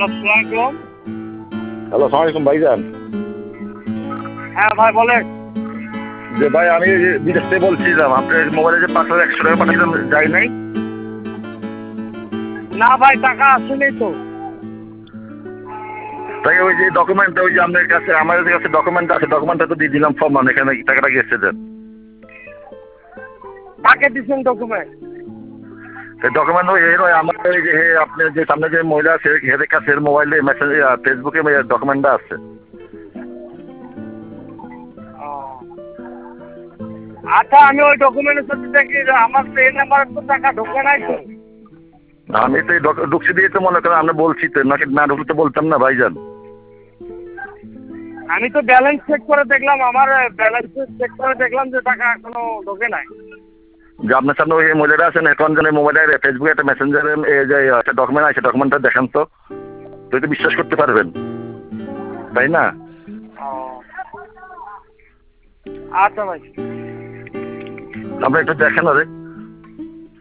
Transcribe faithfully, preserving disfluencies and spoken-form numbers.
আসসালামু হ্যালো, সালাম আলাইকুম ভাইজান। হ্যাঁ ভাই বলেন। যে ভাই আমি বিদেশ থেকে বলছিলাম, আপনার মোবাইলে যে পাঁচ হাজার একশো টাকা পাঠাইলাম যাই নাই। না ভাই টাকা আসেনি তো। তাই ওই যে ডকুমেন্টটা ওই যে আপনার কাছে আমাদের কাছে ডকুমেন্ট আছে, ডকুমেন্টটা তো দিয়ে দিলাম ফর্ম, এখানে টাকাটা গেছে দেন। কাকে দিচ্ছেন ডকুমেন্ট? ডকুমেন্ট ওই আমার ওই যে আপনার যে সামনে যে মহিলা আছে হেদের কাছে মোবাইলে মেসেজ ফেসবুকে ডকুমেন্টটা আছে। আচ্ছা আমি ওই ডকুমেন্টের সাথে দেখি আমার তো এই নাম্বারে তো টাকা ঢোকে নাই তো। আমি তো ঢুকছি দিয়ে তো মনে করেন আমরা বলছি তো, নাকি না ঢুকলে তো বলতাম না ভাইজান। আমি তো ব্যালেন্স চেক করে দেখলাম, আমার ব্যালেন্স চেক করে দেখলাম যে টাকা এখনো ঢোকে নাই। যে আপনার সামনে ওই মহিলাটা আছেন এখন যেন মোবাইলে ফেসবুকে একটা মেসেঞ্জারে যে একটা ডকুমেন্ট আছে, ডকুমেন্টটা দেখান তো, তুই তো বিশ্বাস করতে পারবেন তাই না? আচ্ছা ভাই আপনি একটু দেখেন আরে।